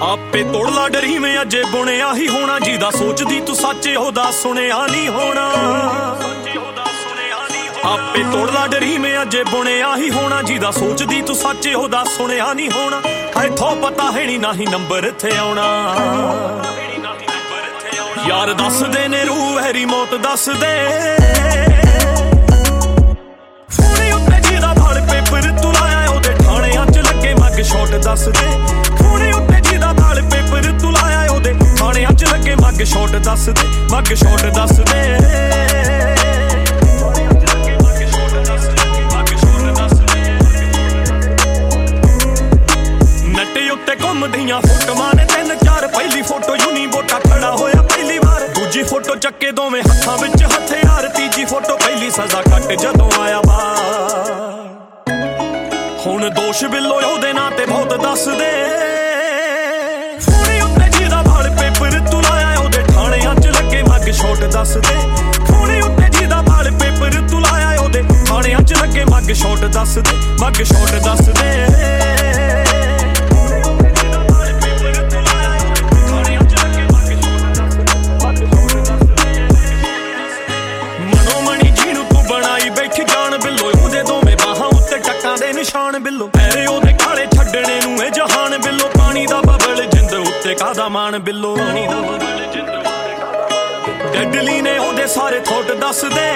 ਆਪੇ ਤੋੜਲਾ ਡਰੀ ਮੈਂ ਅਜੇ ਬੁਣਿਆ ਹੀ ਹੋਣਾ ਜਿਹਦਾ ਸੋਚਦੀ ਤੂੰ ਸੱਚ ਉਹਦਾ ਸੁਣਿਆ ਨਹੀਂ ਹੋਣਾ। ਆਪੇ ਤੋੜਲਾ ਡਰੀ ਮੈਂ ਅਜੇ ਬੁਣਿਆ ਹੀ ਹੋਣਾ ਜਿਹਦਾ ਸੋਚਦੀ ਤੂੰ ਸੱਚ ਉਹਦਾ ਸੁਣਿਆ ਨਹੀਂ ਹੋਣਾ। ਇੱਥੋਂ ਪਤਾ ਹੈ ਨੀ ਨਾਹੀਂ ਨੰਬਰ ਇੱਥੇ ਆਉਣਾ। ਯਾਰ ਦੱਸਦੇ ਨੇ ਰੂਹ ਹੈਰੀ ਮੌਤ ਦੱਸਦੇ ਫੋਨੇ ਉੱਤੇ ਜਿਹਦਾ ਫਲ ਪੇਪਰ ਤੂੰ ਲਾਇਆ ਉਹਦੇ ਥਾਣਿਆਂ 'ਚ ਲੱਗੇ ਮੱਗ ਸ਼ਾਟ ਦੱਸਦੇ। ਫੋਨੇ ਉੱਤੇ ਜਿਹਦਾ ਫਲ ਪੇਪਰ ਤੂੰ ਲਾਇਆ ਉਹਦੇ ਥਾਣਿਆਂ 'ਚ ਲੱਗੇ ਮੱਗ ਸ਼ਾਟ ਦੱਸਦੇ। ਮੱਗ ਸ਼ਾਟ ਦੱਸਦੇ ਨੱਟੇ ਉੱਤੇ ਘੁੰਮਦੀਆਂ ਫੋਟੋਆਂ ਨੇ 3-4 ਪਹਿਲੀ ਫੋਟੋ ਯੂਨੀ ਬੋਟਾ ਖੜਾ ਹੋਇਆ ਪਹਿਲੀ ਵਾਰ। ਦੂਜੀ ਫੋਟੋ ਚੱਕੇ ਦੋਵੇਂ ਹੱਥਾਂ ਵਿੱਚ ਹਥਿਆਰ। ਤੀਜੀ ਫੋਟੋ ਪਹਿਲੀ ਸਜ਼ਾ ਕੱਟ ਜਦੋਂ ਆਇਆ ਬਾਹਰ। ਹੁਣ ਦੋਸ਼ ਬਿੱਲੋ ਉਹਦੇ ਨਾਂ ਤੇ ਬਹੁਤ ਦੱਸਦੇ ਫੋਨੇ ਉੱਤੇ ਜਿਹਦਾ ਫਲ ਪੇਪਰ ਤੂੰ ਲਾਇਆ ਉਹਦੇ ਥਾਣਿਆਂ 'ਚ ਲੱਗੇ ਮੱਗ ਸ਼ਾਟ ਦੱਸਦੇ। ਫੋਨੇ ਉੱਤੇ ਜਿਹਦਾ ਫਲ ਪੇਪਰ ਤੂੰ ਲਾਇਆ ਉਹਦੇ ਥਾਣਿਆਂ 'ਚ ਲੱਗੇ ਮੱਗ ਸ਼ਾਟ ਦੱਸਦੇ। ਮੱਗ ਸ਼ਾਟ ਦੱਸਦੇ ਨਿਸ਼ਾਨ ਬਿੱਲੋ ਪੈਰੇ ਉਹਦੇ ਕਾਲੇ ਛੱਡਣੇ ਨੂੰ ਇਹ ਜਹਾਨ ਬਿੱਲੋ। ਪਾਣੀ ਦਾ ਬਬਲ ਜਿੰਦ ਉੱਤੇ ਕਾਹਦਾ ਮਾਣ ਬਿੱਲੋ। ਡੈਡਲੀ ਨੇ ਉਹਦੇ ਸਾਰੇ ਥੋਟ ਦੱਸਦੇ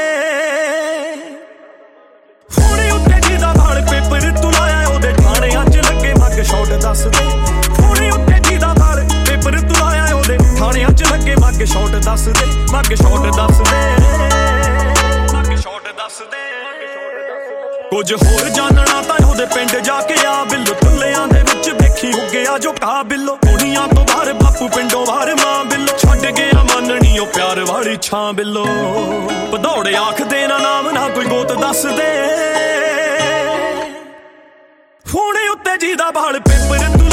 ਫੋਨੇ ਉੱਤੇ ਜਿਹਦਾ ਫਲ ਪੇਪਰ ਤੂੰ ਲਾਇਆ ਉਹਦੇ ਥਾਣਿਆਂ 'ਚ ਲੱਗੇ ਮੱਗ ਸ਼ਾਟ ਦੱਸਦੇ। ਫੋਨੇ ਉੱਤੇ ਜਿਹਦਾ ਫਲ ਪੇਪਰ ਤੂੰ ਲਾਇਆ ਉਹਦੇ ਥਾਣਿਆਂ 'ਚ ਲੱਗੇ ਮੱਗ ਸ਼ਾਟ ਦੱਸਦੇ। ਮੱਗ ਸ਼ਾਟ ਦੱਸਦੇ ਮੱਗ ਸ਼ਾਟ ਦੱਸਦੇ। ਕੁਝ ਹੋਰ ਜਾਣਨਾ ਤਾਂ ਉਹਦੇ ਪਿੰਡ ਜਾ ਕੇ ਆ ਬਿੱਲੋ। ਟੁੱਲਿਆਂ ਦੇ ਵਿੱਚ ਵੇਖੀ ਹੁੱਗਿਆ ਜੋ ਕਾ ਬਿੱਲੋ। ਕੁੜੀਆਂ ਤੋਂ ਬਾਹਰ ਬਾਪੂ ਪਿੰਡੋਂ ਬਾਹਰ ਮਾਂ ਬਿੱਲੋ। ਛੱਡ ਗਿਆ ਮੰਨਣੀ ਉਹ ਪਿਆਰ ਵਾਲੀ ਛਾਂ ਬਿੱਲੋ। ਭਦੌੜੇ ਆਖਦੇ ਨਾ ਨਾਮ ਨਾ ਕੋਈ ਗੋਤ ਦੱਸਦੇ ਫੋਨੇ ਉੱਤੇ ਜਿਹਦਾ ਫਲ ਪੇਪਰ